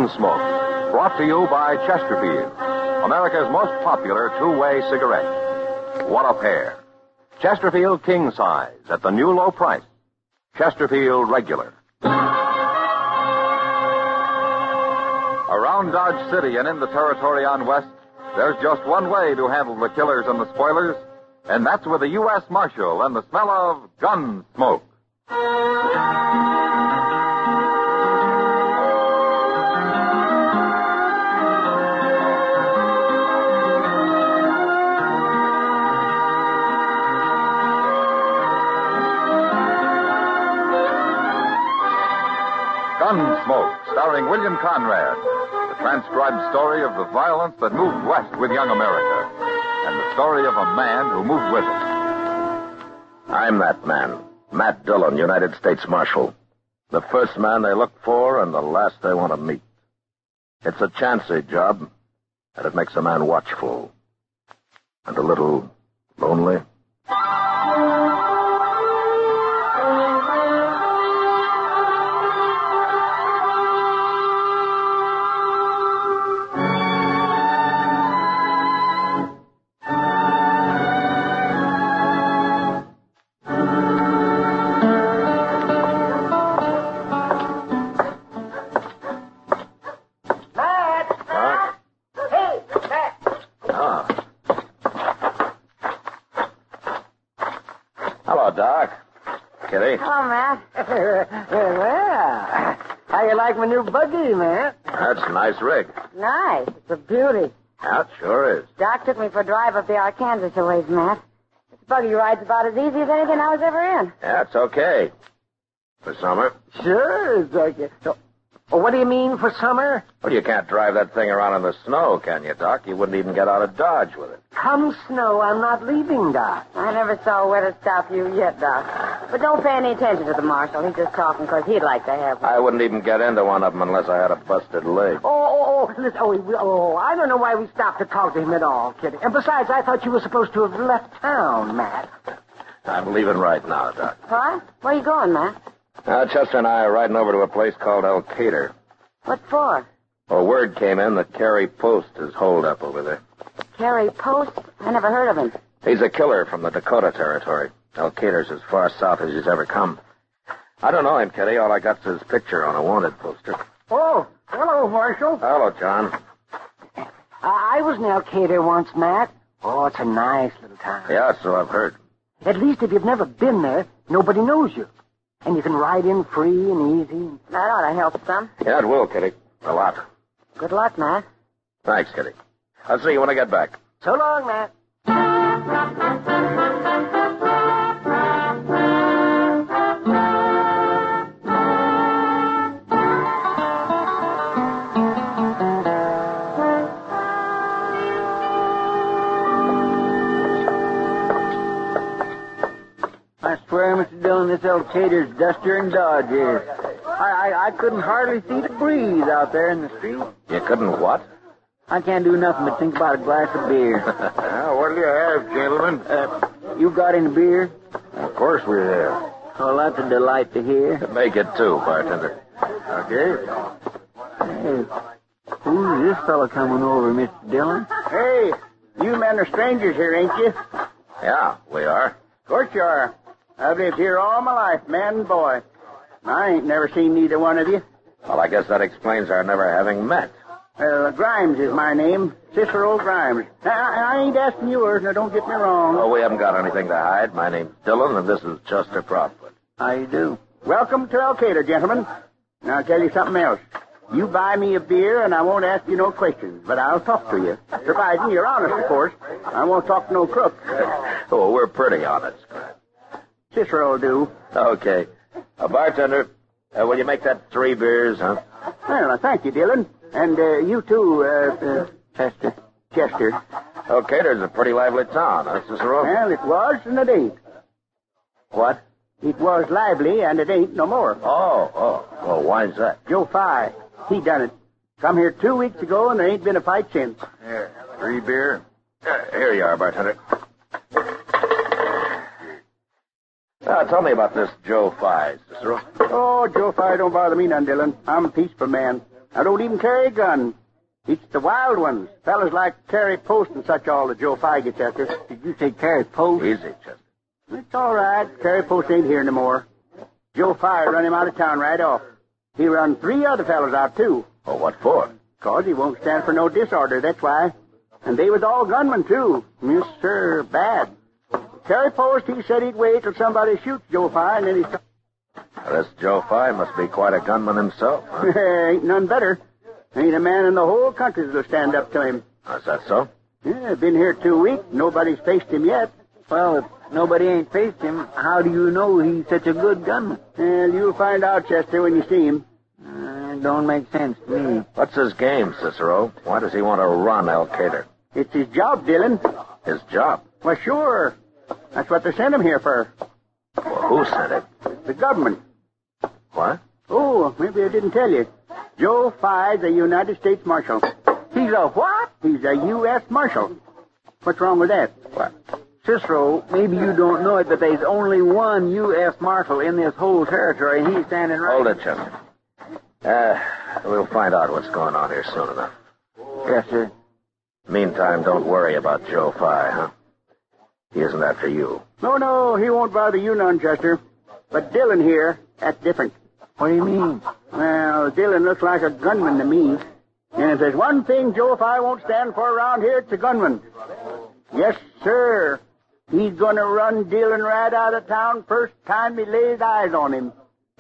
Gunsmoke, brought to you by Chesterfield, America's most popular two-way cigarette. What a pair. Chesterfield King Size at the new low price. Chesterfield Regular. Around Dodge City and in the territory on West, there's just one way to handle the killers and the spoilers, and that's with a U.S. Marshal and the smell of Gunsmoke. Gunsmoke, starring William Conrad, the transcribed story of the violence that moved west with young America, and the story of a man who moved with it. I'm that man, Matt Dillon, United States Marshal. The first man they look for and the last they want to meet. It's a chancy job, and it makes a man watchful and a little lonely. Doc. Kitty. Hello, Matt. Well, how you like my new buggy, Matt? That's a nice rig. Nice. It's a beauty. Yeah, it sure is. Doc took me for a drive up the Arkansas a ways, Matt. This buggy ride's about as easy as anything I was ever in. Yeah, it's okay. For summer. Sure, it's okay. So, what do you mean for summer? Well, you can't drive that thing around in the snow, can you, Doc? You wouldn't even get out of Dodge with it. Come snow, I'm not leaving, Doc. I never saw a wetter stop you yet, Doc. But don't pay any attention to the marshal. He's just talking because he'd like to have one. I wouldn't even get into one of them unless I had a busted leg. Listen, I don't know why we stopped to talk to him at all, Kitty. And besides, I thought you were supposed to have left town, Matt. I'm leaving right now, Doc. What? Where are you going, Matt? Chester and I are riding over to a place called El Cater. What for? Well, word came in that Kerry Post is holed up over there. Kerry Post? I never heard of him. He's a killer from the Dakota Territory. El Cater's as far south as he's ever come. I don't know him, Kitty. All I got's his picture on a wanted poster. Oh, hello, Marshal. Hello, John. I was in El Cater once, Matt. Oh, it's a nice little town. Yeah, so I've heard. At least if you've never been there, nobody knows you. And you can ride in free and easy. That ought to help some. Yeah, it will, Kitty. A lot. Good luck, Matt. Thanks, Kitty. I'll see you when I get back. So long, Matt. I swear, Mr. Dillon, this El Cater's dustier than Dodge is. I couldn't hardly see the breeze out there in the street. You couldn't what? I can't do nothing but think about a glass of beer. Well, what do you have, gentlemen? You got any beer? Of course we have. Oh, that's a delight to hear. Make it two, bartender. Okay. Hey, who's this fella coming over, Mr. Dillon? Hey, you men are strangers here, ain't you? Yeah, we are. Of course you are. I've lived here all my life, man and boy. I ain't never seen neither one of you. Well, I guess that explains our never having met. Grimes is my name. Cicero Grimes. I ain't asking yours, now don't get me wrong. Oh, we haven't got anything to hide. My name's Dillon, and this is Chester Proudfoot. How you do? Welcome to El Cater, gentlemen. Now, I'll tell you something else. You buy me a beer, and I won't ask you no questions, but I'll talk to you. Providing you're honest, of course. I won't talk to no crook. Oh, we're pretty honest. Cicero will do. Okay. Bartender, will you make that 3 beers, huh? Well, thank you, Dillon. And you too, Chester. Chester. Okay, there's a pretty lively town, huh, Cicero? Well, it was and it ain't. What? It was lively and it ain't no more. Oh. Well, why's that? Joe Fye. He done it. Come here 2 weeks ago and there ain't been a fight since. Here, 3 beer. Here you are, bartender. Tell me about this Joe Fye, Cicero. Oh, Joe Fye don't bother me none, Dillon. I'm a peaceful man. I don't even carry a gun. It's the wild ones. Fellas like Carrie Post and such all that Joe Fi gets after. Did you say Carrie Post? Easy, Chester. It's all right. Carrie Post ain't here no more. Joe Fi run him out of town right off. He run 3 other fellas out, too. Oh, what for? 'Cause he won't stand for no disorder, that's why. And they was all gunmen, too. Yes, sir, bad. Carrie Post, he said he'd wait till somebody shoots Joe Fi, and then he'd... This Joe Fi must be quite a gunman himself. Huh? Ain't none better. Ain't a man in the whole country that'll stand up to him. Is that so? Yeah, been here 2 weeks. Nobody's faced him yet. Well, if nobody ain't faced him, how do you know he's such a good gunman? Well, you'll find out, Chester, when you see him. Don't make sense to me. What's his game, Cicero? Why does he want to run El Cater? It's his job, Dillon. His job? Well, sure. That's what they sent him here for. Well, who sent him? The government. What? Oh, maybe I didn't tell you. Joe Fi's a United States Marshal. He's a what? He's a U.S. Marshal. What's wrong with that? What? Cicero, maybe you don't know it, but there's only one U.S. Marshal in this whole territory, and he's standing right... Hold it, Chester. We'll find out what's going on here soon enough. Yes, sir. Meantime, don't worry about Joe Fi, huh? He isn't after you. No, he won't bother you none, Chester. But Dillon here, that's different. What do you mean? Well, Dillon looks like a gunman to me. And if there's one thing Joe Fi won't stand for around here, it's a gunman. Yes, sir. He's gonna run Dillon right out of town first time he lays eyes on him.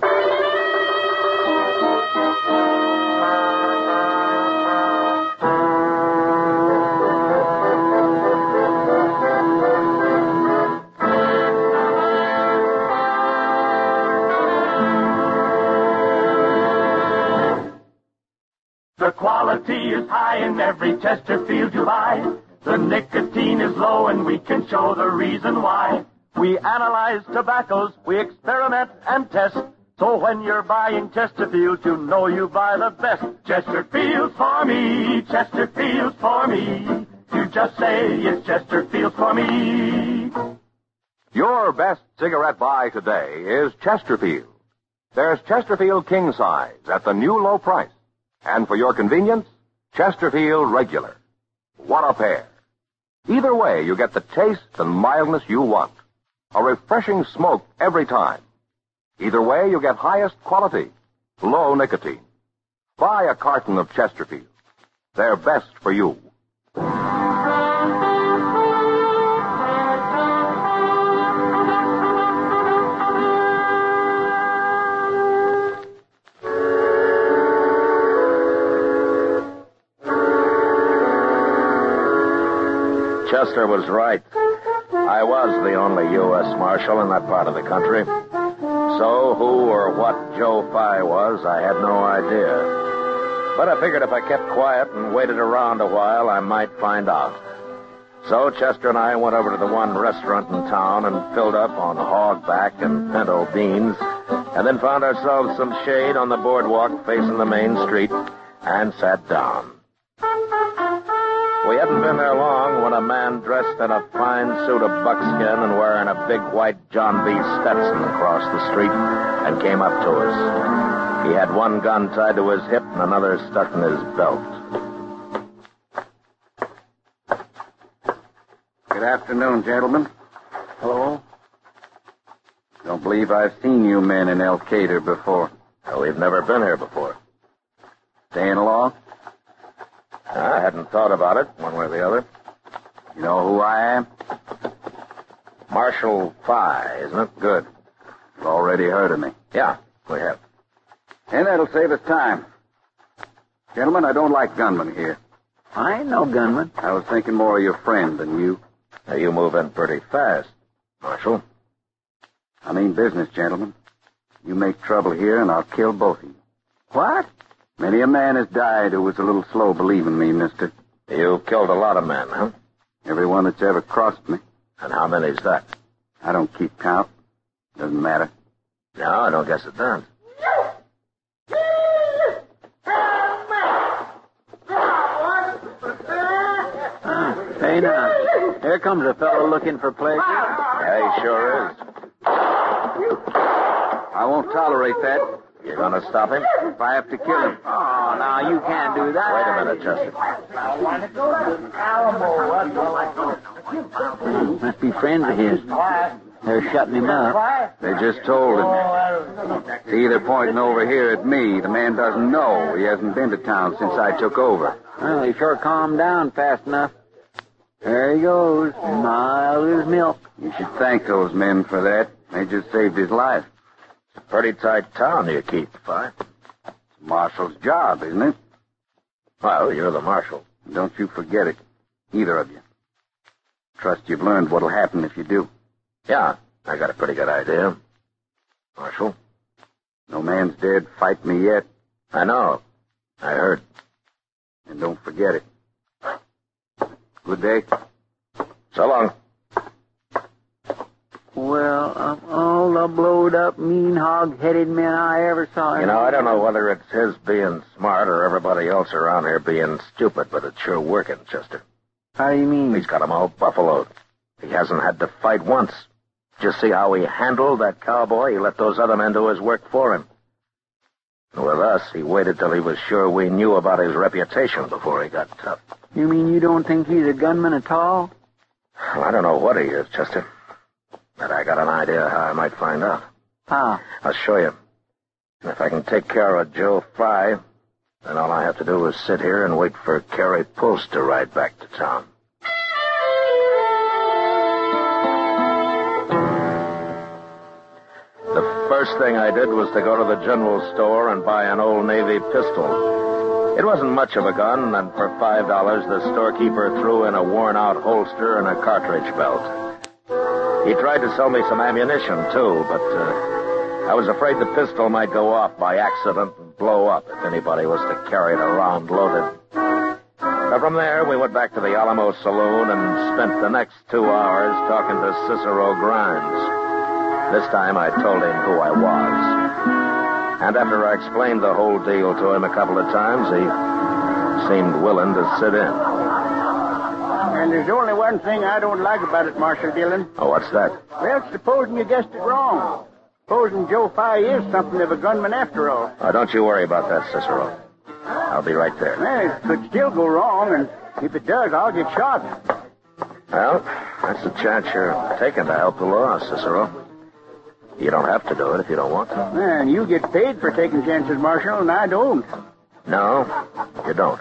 The quality is high in every Chesterfield you buy. The nicotine is low and we can show the reason why. We analyze tobaccos, we experiment and test. So when you're buying Chesterfield, you know you buy the best. Chesterfield for me, Chesterfield for me. You just say it's Chesterfield for me. Your best cigarette buy today is Chesterfield. There's Chesterfield King Size at the new low price. And for your convenience, Chesterfield Regular. What a pair. Either way, you get the taste and mildness you want. A refreshing smoke every time. Either way, you get highest quality, low nicotine. Buy a carton of Chesterfield. They're best for you. Chester was right. I was the only U.S. Marshal in that part of the country. So who or what Joe Fi was, I had no idea. But I figured if I kept quiet and waited around a while, I might find out. So Chester and I went over to the one restaurant in town and filled up on hogback and pinto beans, and then found ourselves some shade on the boardwalk facing the main street and sat down. We hadn't been there long when a man dressed in a fine suit of buckskin and wearing a big white John B. Stetson crossed the street and came up to us. He had one gun tied to his hip and another stuck in his belt. Good afternoon, gentlemen. Hello? Don't believe I've seen you men in El Cater before. Well, we've never been here before. Staying along? I hadn't thought about it, one way or the other. You know who I am? Marshal Fi, isn't it? Good. You've already heard of me. Yeah, we have. And that'll save us time. Gentlemen, I don't like gunmen here. I ain't no gunman. I was thinking more of your friend than you. Now, you move in pretty fast, Marshal. I mean business, gentlemen. You make trouble here, and I'll kill both of you. What? Many a man has died who was a little slow believing me, mister. You killed a lot of men, huh? Everyone that's ever crossed me. And how many's that? I don't keep count. Doesn't matter. No, I don't guess it does. Hey, now. Here comes a fellow looking for pleasure. Yeah, he sure is. I won't tolerate that. You gonna stop him? If I have to kill him. Oh, now, you can't do that. Wait a minute, Chester. Must be friends of his. They're shutting him up. They just told him. It's either pointing over here at me. The man doesn't know. He hasn't been to town since I took over. Well, he sure calmed down fast enough. There he goes, mild as milk. You should thank those men for that. They just saved his life. It's a pretty tight town you keep, Fi. Marshal's job, isn't it? Well, you're the marshal. Don't you forget it. Either of you. Trust you've learned what'll happen if you do. Yeah, I got a pretty good idea. Marshal? No man's dared fight me yet. I know. I heard. And don't forget it. Good day. So long. Well, of all the blowed-up, mean, hog-headed men I ever saw. You know, I don't know whether it's his being smart or everybody else around here being stupid, but it's sure working, Chester. How do you mean? He's got 'em all buffaloed. He hasn't had to fight once. Just see how he handled that cowboy? He let those other men do his work for him. And with us, he waited till he was sure we knew about his reputation before he got tough. You mean you don't think he's a gunman at all? Well, I don't know what he is, Chester. But I got an idea how I might find out. How? I'll show you. And if I can take care of Joe Fry, then all I have to do is sit here and wait for Carrie Post to ride back to town. The first thing I did was to go to the general store and buy an old Navy pistol. It wasn't much of a gun, and for $5, the storekeeper threw in a worn-out holster and a cartridge belt. He tried to sell me some ammunition, too, but I was afraid the pistol might go off by accident and blow up if anybody was to carry it around loaded. From there, we went back to the Alamo Saloon and spent the next 2 hours talking to Cicero Grimes. This time I told him who I was. And after I explained the whole deal to him a couple of times, he seemed willing to sit in. And there's only one thing I don't like about it, Marshal Dillon. Oh, what's that? Well, supposing you guessed it wrong. Supposing Joe Fye is something of a gunman after all. Oh, don't you worry about that, Cicero. I'll be right there. Well, it could still go wrong, and if it does, I'll get shot. Well, that's the chance you're taking to help the law, Cicero. You don't have to do it if you don't want to. And you get paid for taking chances, Marshal, and I don't. No, you don't.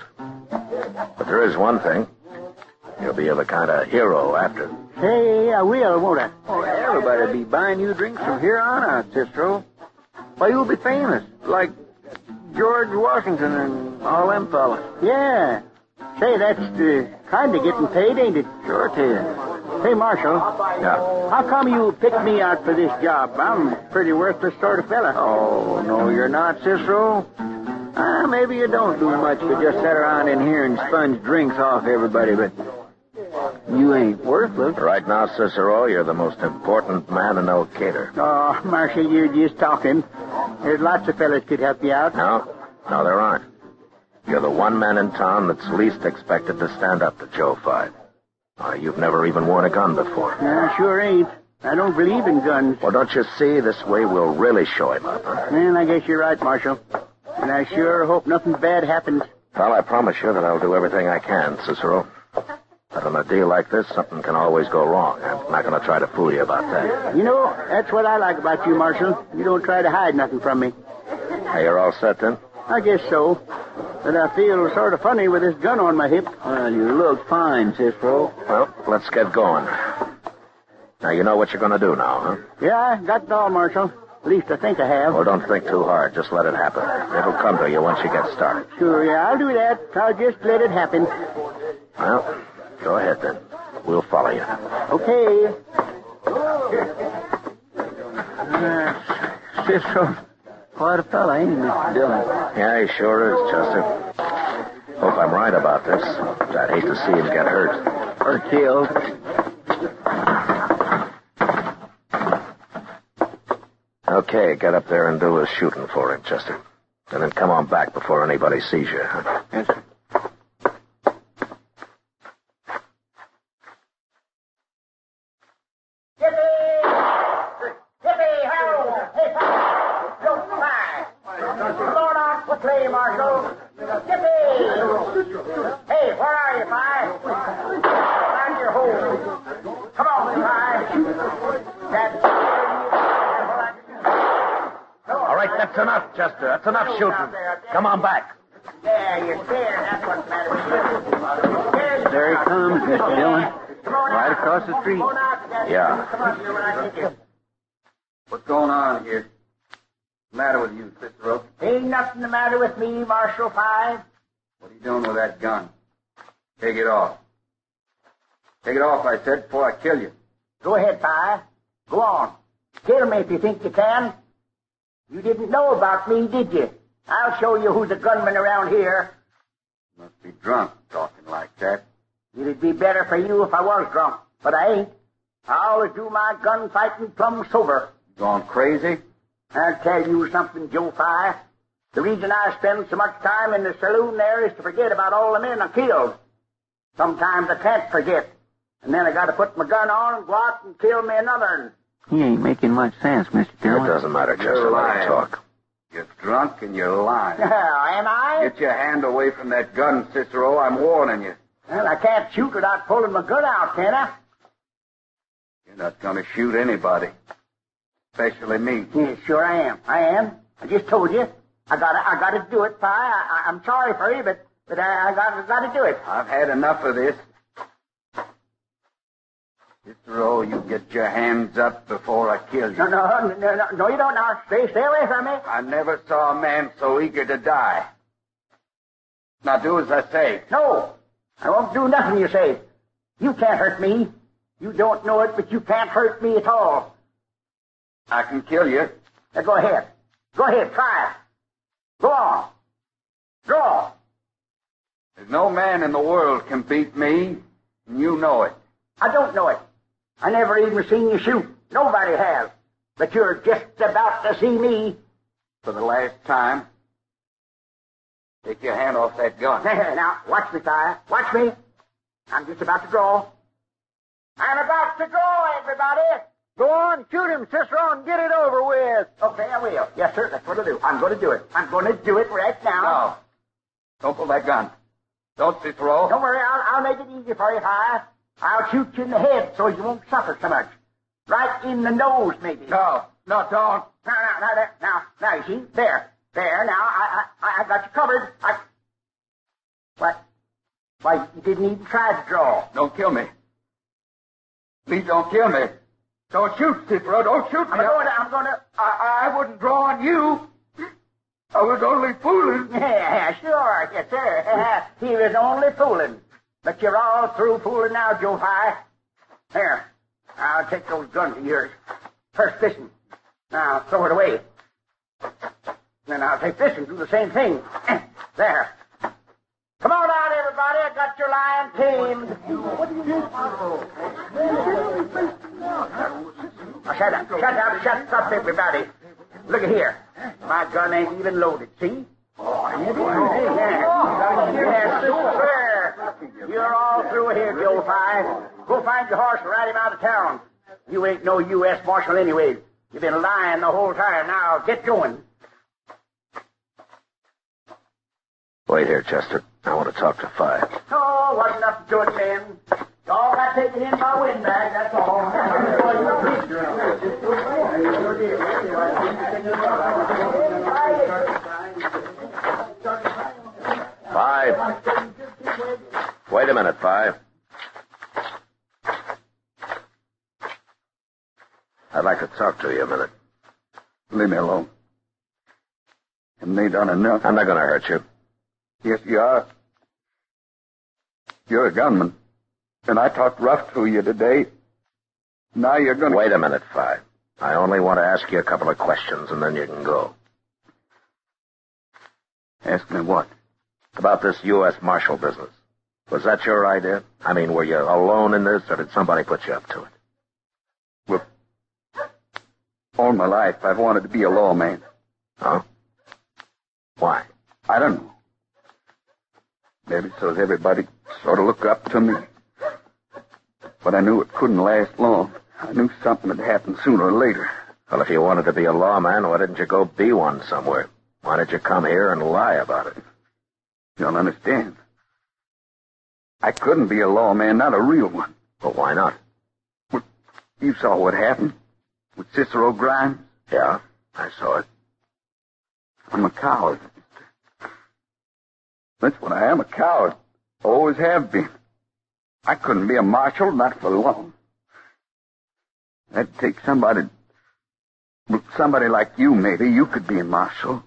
But there is one thing. You'll be the kind of hero after. Hey, I will, won't I? Oh, everybody'll be buying you drinks from here on out, Cicero. Why, you'll be famous, like George Washington and all them fellas. Yeah. Say, that's kind of getting paid, ain't it? Sure it is. Hey, Marshal. Yeah. How come you picked me out for this job? I'm a pretty worthless sort of fella. Oh, no, you're not, Cicero. Maybe you don't do much but just sit around in here and sponge drinks off everybody, but you ain't worthless. Right now, Cicero, you're the most important man in El Cater. Oh, Marshal, you're just talking. There's lots of fellas could help you out. No, there aren't. You're the one man in town that's least expected to stand up to Joe Fye. You've never even worn a gun before. Sure ain't. I don't believe in guns. Well, don't you see? This way we'll really show him up, huh? Well, I guess you're right, Marshal. And I sure hope nothing bad happens. Well, I promise you that I'll do everything I can, Cicero. But on a deal like this, something can always go wrong. I'm not going to try to fool you about that. You know, that's what I like about you, Marshal. You don't try to hide nothing from me. Hey, you're all set, then? I guess so. But I feel sort of funny with this gun on my hip. Well, you look fine, Cicero. Well, let's get going. Now, you know what you're going to do now, huh? Yeah, I got it all, Marshal. At least I think I have. Well, don't think too hard. Just let it happen. It'll come to you once you get started. Sure, yeah, I'll do that. I'll just let it happen. Well, go ahead, then. We'll follow you. Okay. Cicero, quite a fella, ain't he, Mr. Dillon? Yeah, he sure is, Chester. Hope I'm right about this. I'd hate to see him get hurt. Or killed. Okay, get up there and do a shooting for him, Chester. And then come on back before anybody sees you. Yes, sir. That's enough, Chester. That's enough shooting. Come on back. There, you're scared. That's what's the matter with you. There he comes, Mr. Dillon. Right across the street. Yeah. What's going on here? What's the matter with you, Cicero? Ain't nothing the matter with me, Marshal Five. What are you doing with that gun? Take it off. Take it off, I said, before I kill you. Go ahead, Five. Go on. Kill me if you think you can. You didn't know about me, did you? I'll show you who's a gunman around here. You must be drunk talking like that. It'd be better for you if I was drunk, but I ain't. I always do my gunfighting plumb sober. You gone crazy? I'll tell you something, Joe Five. The reason I spend so much time in the saloon there is to forget about all the men I killed. Sometimes I can't forget. And then I got to put my gun on and go out and kill me another. He ain't making much sense, Mr. Dillon. It doesn't matter, Chester. Let him talk. You're drunk and you're lying. Am I? Get your hand away from that gun, Cicero. I'm warning you. Well, I can't shoot without pulling my gun out, can I? You're not going to shoot anybody. Especially me. Yes, sure I am. I am. I just told you. I gotta do it, Pie. I'm sorry for you, but I gotta do it. I've had enough of this. Cicero, you get your hands up before I kill you. No, you don't. Now, stay away from me. I never saw a man so eager to die. Now do as I say. No, I won't do nothing you say. You can't hurt me. You don't know it, but you can't hurt me at all. I can kill you. Now, go ahead. Go ahead, try it. Go on. Draw. There's no man in the world can beat me, and you know it. I don't know it. I never even seen you shoot. Nobody has. But you're just about to see me. For the last time, take your hand off that gun. Now, watch me, Ty. Watch me. I'm just about to draw. I'm about to draw, everybody. Go on, shoot him, Cicero, and get it over with. Okay, I will. Yes, sir, that's what I'll do. I'm going to do it. I'm going to do it right now. No. Don't pull that gun. Don't, Cicero. Don't worry, I'll make it easy for you, Ty. I'll shoot you in the head so you won't suffer so much. Right in the nose, maybe. No, don't. Now, you see? There. Now, I got you covered. What? Why, you didn't even try to draw. Don't kill me. Please don't kill me. Don't shoot, Cicero. Don't shoot me. I'm going to... I wouldn't draw on you. I was only fooling. Yeah, sure. Yes, sir. He was only fooling. But you're all through fooling now, Joe Pye. Here, I'll take those guns of yours. First this one. Now, throw it away. Then I'll take this and do the same thing. There. Come on out, everybody. I got your lion tamed. Shut up, everybody. Look at here. My gun ain't even loaded, see? Yes, sir. You're all through here, Joe Pye. Go find your horse and ride him out of town. You ain't no U.S. Marshal anyway. You've been lying the whole time. Now, get going. Wait here, Chester. I want to talk to Five. Oh, wasn't nothing to it, man. All got taken in by windbag, that's all. Five. Wait a minute, Five. I'd like to talk to you a minute. Leave me alone. Haven't they done enough? I'm not going to hurt you. Yes, you are. You're a gunman. And I talked rough to you today. Now you're going to... Wait a minute, Five. I only want to ask you a couple of questions, and then you can go. Ask me what? About this U.S. Marshal business. Was that your idea? I mean, were you alone in this, or did somebody put you up to it? Well, all my life I've wanted to be a lawman. Huh? Why? I don't know. Maybe so everybody sort of look up to me. But I knew it couldn't last long. I knew something would happen sooner or later. Well, if you wanted to be a lawman, why didn't you go be one somewhere? Why did you come here and lie about it? You don't understand. I couldn't be a lawman, not a real one. Well, why not? Well, you saw what happened with Cicero Grimes. Yeah, I saw it. I'm a coward. That's what I am, a coward. Always have been. I couldn't be a marshal, not for long. That'd take somebody like you, maybe. You could be a marshal.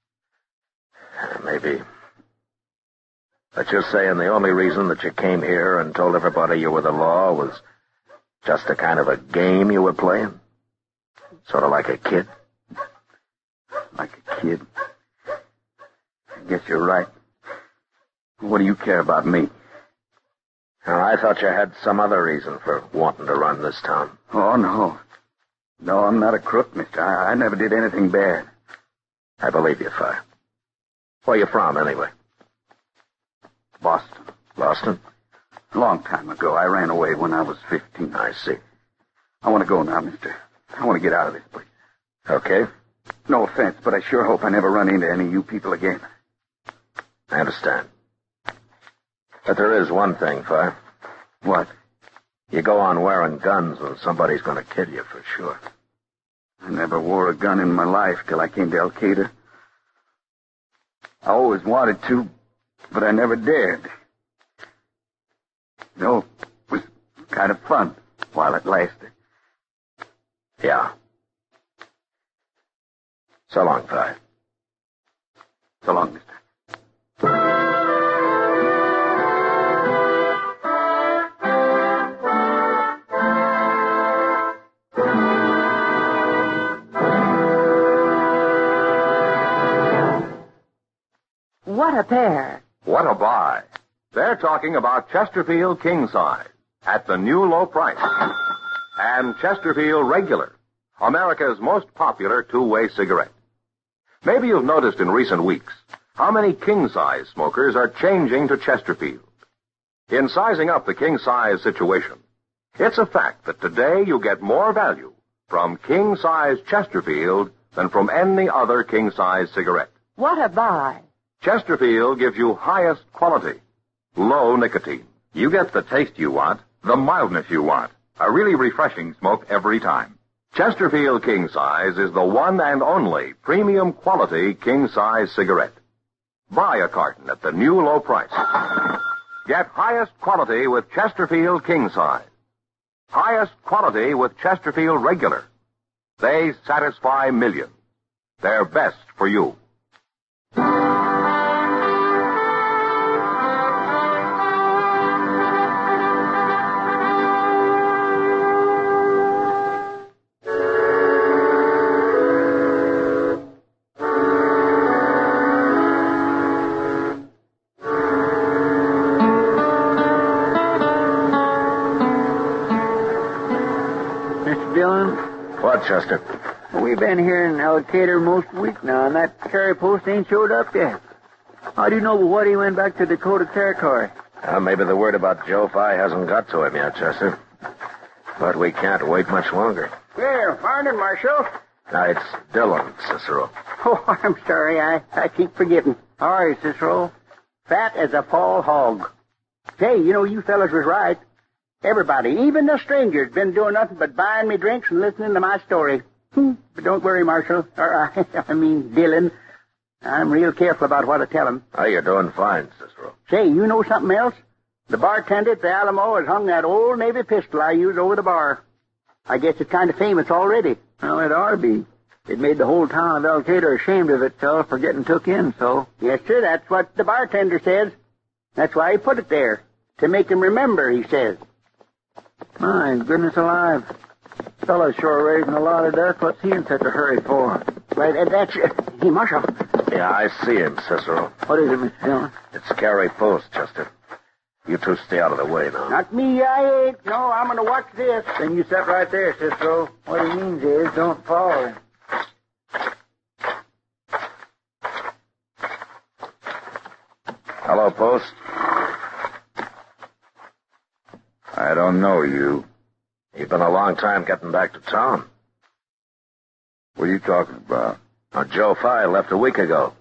Maybe. But you're saying the only reason that you came here and told everybody you were the law was just a kind of a game you were playing? Sort of like a kid? Like a kid? I guess you're right. What do you care about me? I thought you had some other reason for wanting to run this town. Oh, no. No, I'm not a crook, mister. I never did anything bad. I believe you, Fire. Where you from, anyway? Boston. Boston? A long time ago. I ran away when I was 15. I see. I want to go now, mister. I want to get out of this place. Okay. No offense, but I sure hope I never run into any of you people again. I understand. But there is one thing, Fire. What? You go on wearing guns when somebody's going to kill you for sure. I never wore a gun in my life till I came to Al-Qaeda. I always wanted to, but I never dared. No, it was kind of fun while it lasted. Yeah. So long, Fire. So long, mister. What a pair. What a buy. They're talking about Chesterfield King Size at the new low price. And Chesterfield Regular, America's most popular two-way cigarette. Maybe you've noticed in recent weeks how many king-size smokers are changing to Chesterfield. In sizing up the king-size situation, it's a fact that today you get more value from king-size Chesterfield than from any other king-size cigarette. What a buy. Chesterfield gives you highest quality, low nicotine. You get the taste you want, the mildness you want. A really refreshing smoke every time. Chesterfield King Size is the one and only premium quality king-size cigarette. Buy a carton at the new low price. Get highest quality with Chesterfield King Size. Highest quality with Chesterfield Regular. They satisfy millions. They're best for you. Mr. Dillon? What, Chester? We've been here in Al-Qaeda most week now, and that carry post ain't showed up yet. How do you know what he went back to Dakota Territory? Maybe the word about Joe Fye hasn't got to him yet, Chester. But we can't wait much longer. Here, morning, Marshal. Now, it's Dillon, Cicero. Oh, I'm sorry. I keep forgetting. All right, Cicero. Fat as a fall hog. Say, you fellas was right. Everybody, even the strangers, been doing nothing but buying me drinks and listening to my story. But don't worry, Marshal. Dillon. I'm real careful about what I tell them. Oh, you're doing fine, Cicero. Say, you know something else? The bartender at the Alamo has hung that old Navy pistol I used over the bar. I guess it's kind of famous already. Well, it ought to be. It made the whole town of Al-Qaeda ashamed of itself for getting took in, so. Yes, sir, that's what the bartender says. That's why he put it there. To make him remember, he says. My goodness alive. Fellow's sure raising a lot of dust. What's he in such a hurry for? Well, that's... Hey, Marshal. Yeah, I see him, Cicero. What is it, Mr. Dillon? It's Carey Post, Chester. You two stay out of the way now. Not me, I ain't. No, I'm going to watch this. Then you sit right there, Cicero. What he means is don't follow him. Hello, Post. I don't know you. You've been a long time getting back to town. What are you talking about? Now, Joe Fye left a week ago.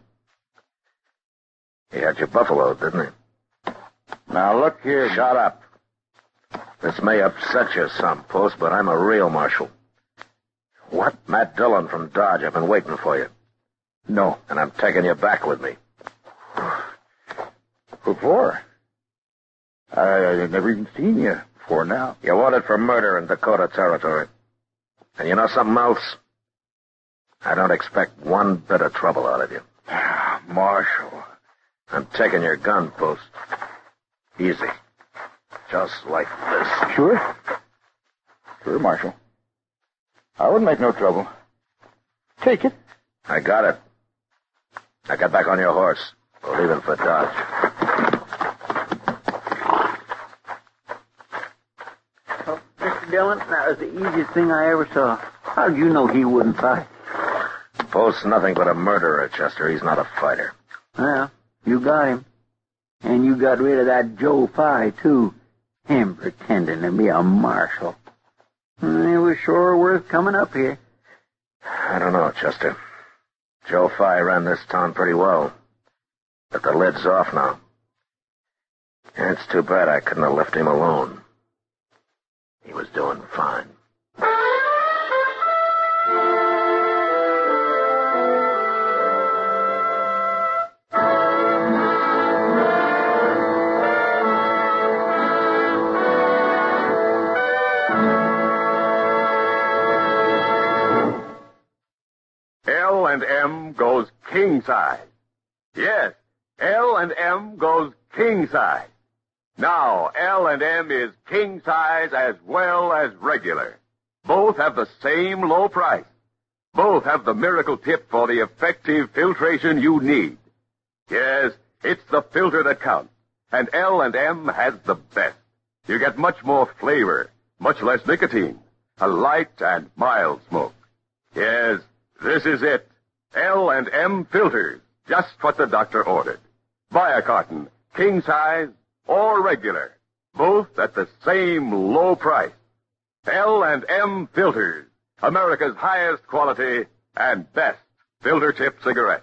He had you buffaloed, didn't he? Now, look here. Shut up. This may upset you some, Post, but I'm a real marshal. What? Matt Dillon from Dodge. I've been waiting for you. No. And I'm taking you back with me. What for? I've never even seen you before now. You're wanted for murder in Dakota Territory. And you know something else? I don't expect one bit of trouble out of you. Marshal. I'm taking your gun, Post. Easy. Just like this. Sure. Sure, Marshal. I wouldn't make no trouble. Take it. I got it. Now get back on your horse. We're leaving for Dodge. Oh, Mr. Dillon, that was the easiest thing I ever saw. How'd you know he wouldn't fight? Post's nothing but a murderer, Chester. He's not a fighter. Well, you got him. And you got rid of that Joe Fye, too. Him pretending to be a marshal. It was sure worth coming up here. I don't know, Chester. Joe Fye ran this town pretty well. But the lid's off now. And it's too bad I couldn't have left him alone. He was doing fine. L&M goes king size. Yes, L&M goes king size. Now, L&M is king size as well as regular. Both have the same low price. Both have the miracle tip for the effective filtration you need. Yes, it's the filter that counts. And L&M has the best. You get much more flavor, much less nicotine, a light and mild smoke. Yes, this is it. L&M filters, just what the doctor ordered. Buy a carton, king size or regular, both at the same low price. L&M filters, America's highest quality and best filter tip cigarette.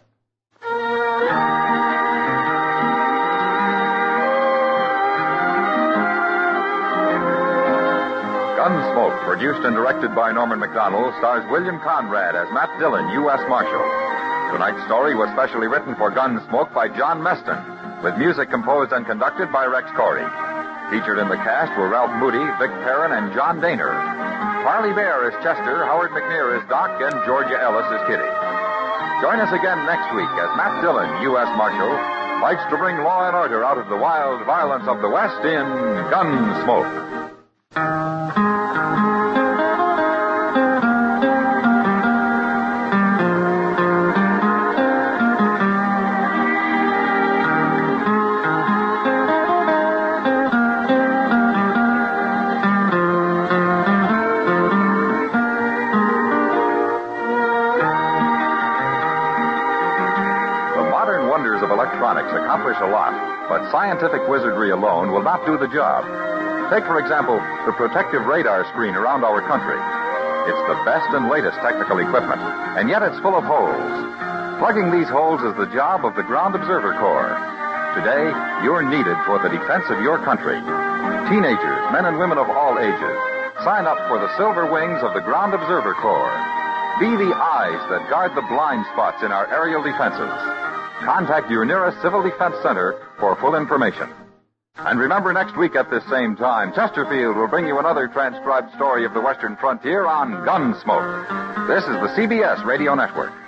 Gunsmoke, produced and directed by Norman Macdonald, stars William Conrad as Matt Dillon, U.S. Marshal. Tonight's story was specially written for Gunsmoke by John Meston, with music composed and conducted by Rex Corey. Featured in the cast were Ralph Moody, Vic Perrin, and John Daner. Parley Bear is Chester, Howard McNear is Doc, and Georgia Ellis is Kitty. Join us again next week as Matt Dillon, U.S. Marshal, fights to bring law and order out of the wild violence of the West in Gunsmoke. Accomplish a lot, but scientific wizardry alone will not do the job. Take, for example, the protective radar screen around our country. It's the best and latest technical equipment, and yet it's full of holes. Plugging these holes is the job of the Ground Observer Corps. Today, you're needed for the defense of your country. Teenagers, men and women of all ages, sign up for the Silver Wings of the Ground Observer Corps. Be the eyes that guard the blind spots in our aerial defenses. Contact your nearest Civil Defense Center for full information. And remember, next week at this same time, Chesterfield will bring you another transcribed story of the Western frontier on Gunsmoke. This is the CBS Radio Network.